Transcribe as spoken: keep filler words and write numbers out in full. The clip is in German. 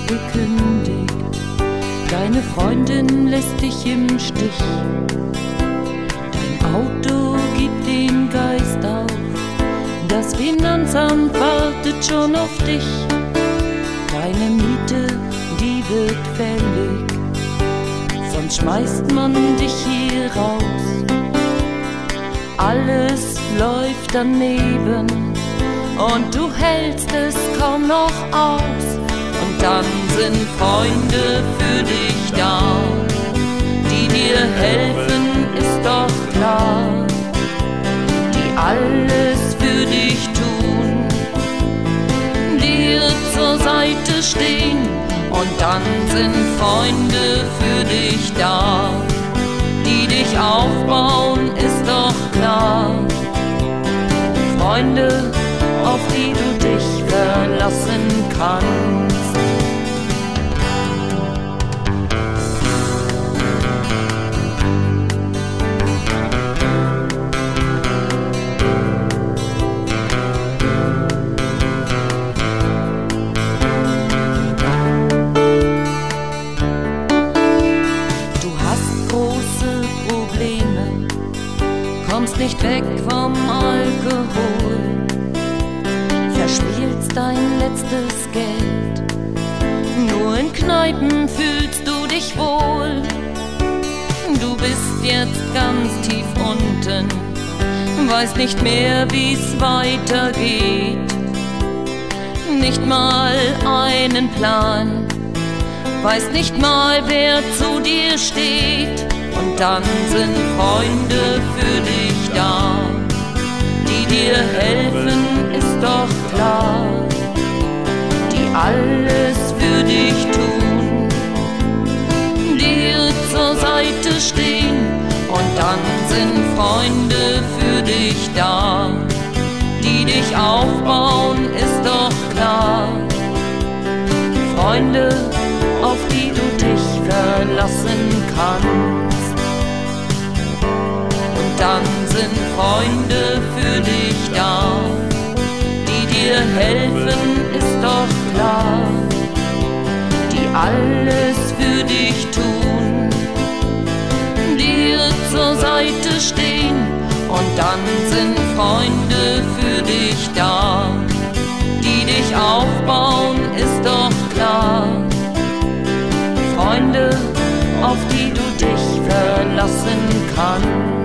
gekündigt. Deine Freundin lässt dich im Stich. Dein Auto gibt den Geist auf. Das Finanzamt wartet schon auf dich. Deine Miete, die wird fällig. Sonst schmeißt man dich hier raus. Alles läuft daneben und du hältst es kaum noch aus. Und dann sind Freunde für dich da, die dir helfen, ist doch klar, die alles für dich tun, dir zur Seite stehen. Und dann sind Freunde für dich da, die dich aufbauen, ist doch klar. Freunde, auf die du dich verlassen kannst. Kommst nicht weg vom Alkohol, verspielst dein letztes Geld. Nur in Kneipen fühlst du dich wohl. Du bist jetzt ganz tief unten, weißt nicht mehr, wie's weitergeht. Nicht mal einen Plan, weißt nicht mal, wer zu dir steht. Und dann sind Freunde für dich da, die dir helfen, ist doch klar, die alles für dich tun, dir zur Seite stehen. Und dann sind Freunde für dich da, die dich aufbauen, ist doch klar. Freunde, auf die du dich verlassen kannst. Dann sind Freunde für dich da, die dir helfen, ist doch klar, die alles für dich tun, dir zur Seite stehen. Und dann sind Freunde für dich da, die dich aufbauen, ist doch klar. Freunde, auf die du dich verlassen kannst.